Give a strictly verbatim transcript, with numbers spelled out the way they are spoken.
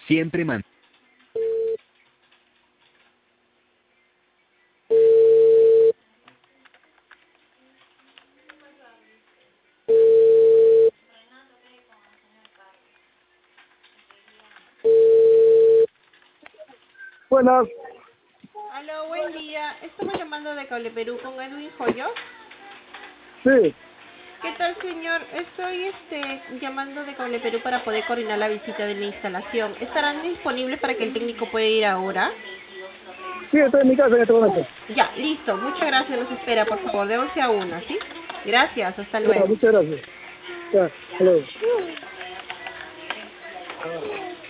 Siempre man. Buenas. Aló, buen día. Estamos llamando de Cable Perú con Edwin Joyo. Sí. ¿Qué tal, señor? Estoy este, llamando de Cable Perú para poder coordinar la visita de la instalación. ¿Estarán disponibles para que el técnico pueda ir ahora? Sí, estoy en mi casa en este momento. Ya, listo. Muchas gracias. Los espera, por favor, de once a una, ¿sí? Gracias. Hasta Ya, luego. muchas gracias. Ya, hasta luego. Ah.